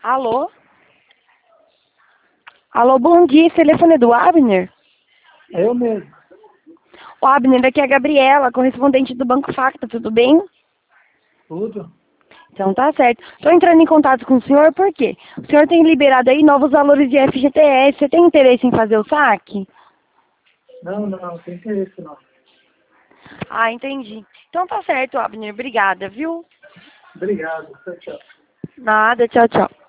Alô? Alô, bom dia. Esse telefone é do Abner? É eu mesmo. O Abner, aqui é a Gabriela, correspondente do Banco Facta, tudo bem? Tudo? Então tá certo. Estou entrando em contato com o senhor por quê? O senhor tem liberado aí novos valores de FGTS. Você tem interesse em fazer o saque? Não, tem interesse não. Ah, entendi. Então tá certo, Abner. Obrigada, viu? Obrigado. Tchau, tchau. Nada, tchau, tchau.